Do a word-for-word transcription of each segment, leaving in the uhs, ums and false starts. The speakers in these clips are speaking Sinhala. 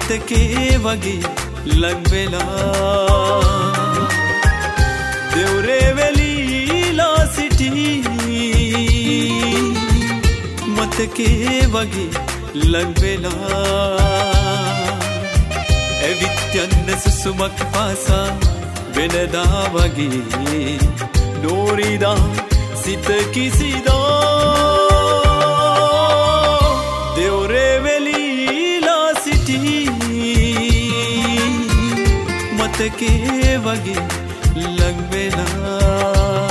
මතකේ වගේ ලං වෙලා දෙවුරේ වෙලීලා සිටි මතකේ වගේ ලං වෙලා ඇවිත් යන්න සුසුමක් පාසා වෙනදා වගේ නෝරිදා සිත කිසිදා දෙවුරේ වෙලීලා සිටි මතකේ වගේ ලං වෙලා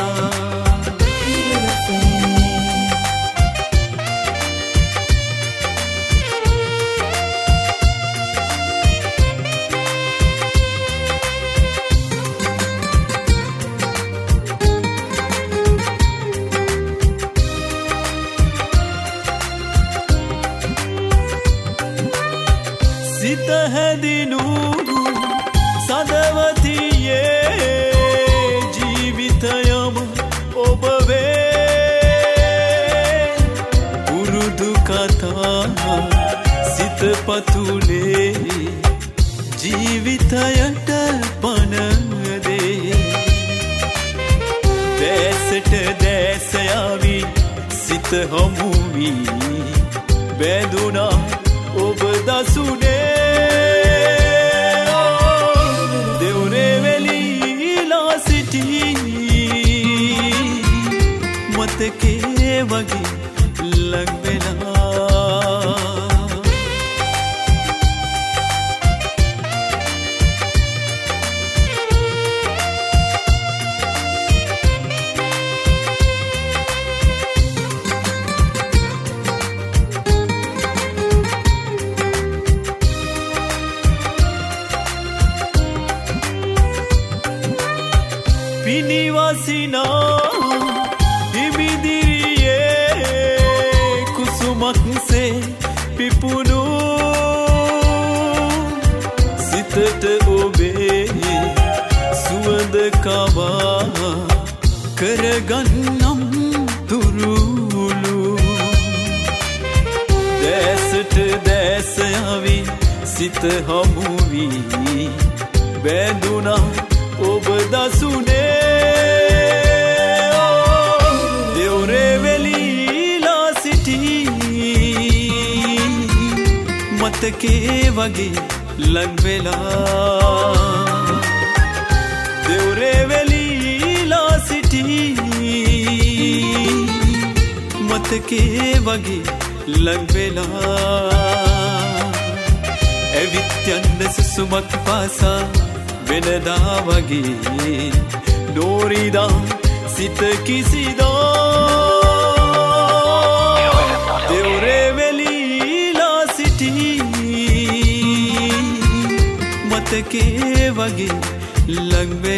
සිත හැදිනු සදවතියේ ජීවිතයම ඔබ වේ පුරුදු කතා සිත පතුලේ ජීවිතයට පනදේ දැසට දැස යාවි සිත හමු වී බැඳුනා ඔබ දසුනේ දෙවුරේ වෙලීලා සිටි මතකේ වගේ ලං වෙලා පිනිවසිනා හිමිදිරියේ කුසුමක්සේ පිපුණු සිතට ඔබේ සුවඳ කවා කරගන්නම් තුරුලු දැසට දැස යවි සිත හමු වී බැඳුනා ඔබ දසුනේ දෙවුරේ වෙලීලා සිටි මතකේ වගේ ලං වෙලා දෙවුරේ වෙලීලා සිටි මතකේ වගේ ලං වෙලා ඇවිත් යන්න සුසුමක් පාසා වෙනදා වගේ නෝරිදා සිත කිසිදා දෙවුරේ වෙලීලා සිටි මතකේ වගේ ලං වෙලා